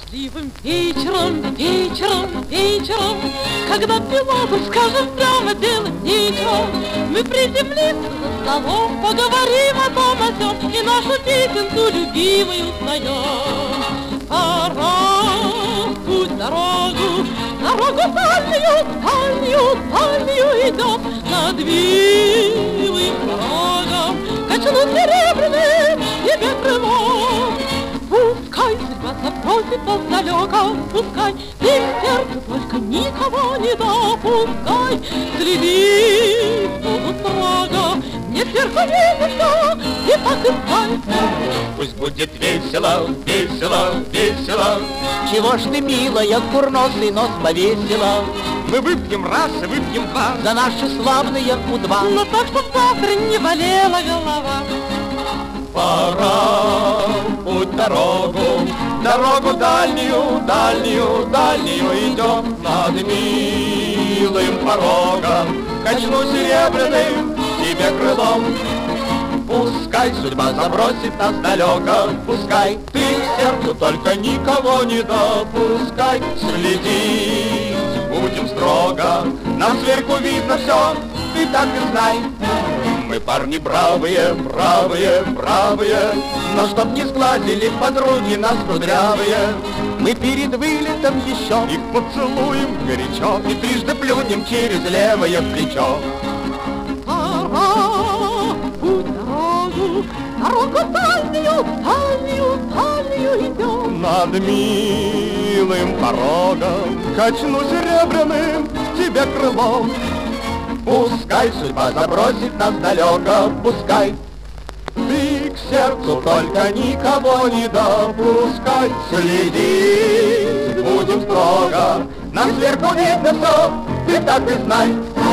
Счастливым вечером, вечером, вечером, когда пилоту скажем прямо белым вечером, мы приземлимся за столом, поговорим о том о сём и нашу песенку любимую споем. Пора в путь дорогу, дорогу дальнюю, дальнюю, дальнюю идем над милым порогом, качнут серебряным тебе крылом. Пускай судьба запросит нас далеко, пускай ты к сердцу только никого не допускай. Следи, будут строго, не сверху видно все, и так и знай. Пусть будет весело, весело, весело. Чего ж ты, милая, курносый нос повесила? Мы выпьем раз и выпьем два За наши славные У-2. Но так, чтоб завтра не болела голова. Пора в путь дорогу, дорогу дальнюю, дальнюю, дальнюю идем над милым порогом. Качну серебряным тебе крылом. Пускай судьба забросит нас далеко, пускай ты к сердцу только никого не допускай. Следить будем строго, нам сверху видно все, ты так и знай. Мы парни бравые, бравые, бравые, но чтоб не сглазили подруги нас кудрявые, Мы перед вылетом еще их поцелуем горячо и трижды плюнем через левое плечо. Пора в путь дорогу, дорогу дальнюю, дальнюю, дальнюю идем. Над милым порогом качну серебряным тебе крылом. Пускай судьба забросит нас далеко, пускай ты к сердцу только никого не допускай. Следить будем строго, нам сверху видно все, ты так и знай.